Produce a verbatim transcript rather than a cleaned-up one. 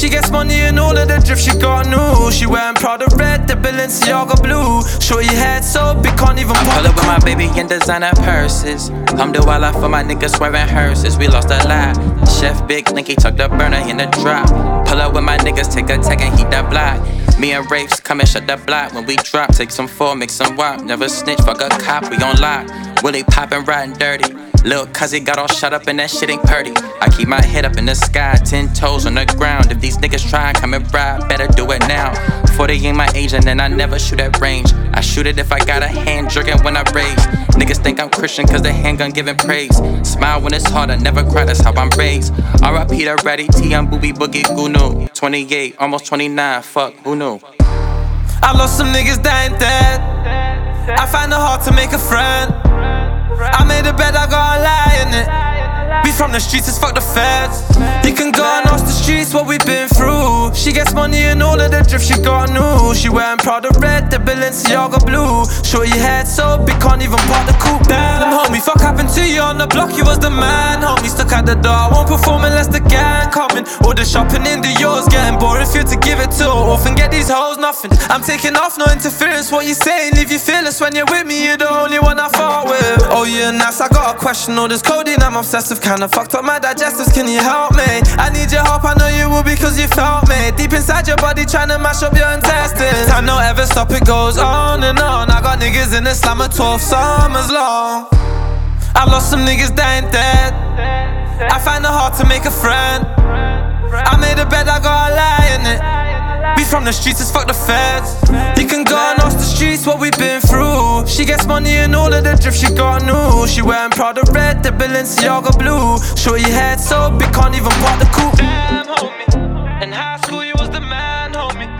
She gets money and all of the drift she got new. She wearing Prada red, the Balenciaga blue. Shorty head so big, can't even pop. I pull up with my baby in designer purses. I'm the walla for my niggas swerving hearses. We lost a lot. Chef Big Linky tuck the burner in the drop. Pull up with my niggas, take a tech and heat that block. Me and Rapes come and shut the block. When we drop, take some four, make some wop. Never snitch, fuck a cop, we on lock. Willie poppin', riding dirty. Lil' cuzzy got all shut up and that shit ain't purty. I keep my head up in the sky, ten toes on the ground. If these niggas try and come and ride, better do it now. forty ain't my age and then I never shoot at range. I shoot it if I got a hand jerking when I raise. Niggas think I'm Christian cause the handgun giving praise. Smile when it's hard, I never cry, that's how I'm raised. R I P to Reddy, T, I'm Booby Boogie, who knew? twenty-eight, almost twenty-nine, fuck, who knew? I lost some niggas that ain't dead. I find it hard to make a friend. I made a bed, I got a lie in it. We from the streets, it's fuck the feds. You can go and ask the streets what we been through. She gets money and all of the drift she got new. She wearing Prada red, the Balenciaga blue. Shorty head so big, can't even park the coupe. Damn, homie, fuck happened to you on the block, you was the man. Homie, stuck at the door, I won't perform unless the gang coming. All the shopping into yours, getting boring, feel to give it to. Often get these hoes, nothing. I'm taking off, no interference, what you saying, leave you fearless. When you're with me, you're the only one I fought with. Oh, you're nice, I got a question, all this codeine, I'm obsessive. Kinda fucked up my digestives, can you help me? I need your help, I know you will because you felt me. Deep inside your body, trying to mash up your intestines. Time don't ever stop, it goes on and on. I got niggas in the slammer twelve summers long. I lost some niggas that ain't dead. I find it hard to make a friend. I made a bed, I got a lie in it. We from the streets, it's fuck the feds. You can go and ask the streets what we been through. She gets money and all of the drift she got new. She wearing Prada red, the Balenciaga blue. Shorty head so big, can't even park the coupe. Damn, homie, in high school you was the man, homie.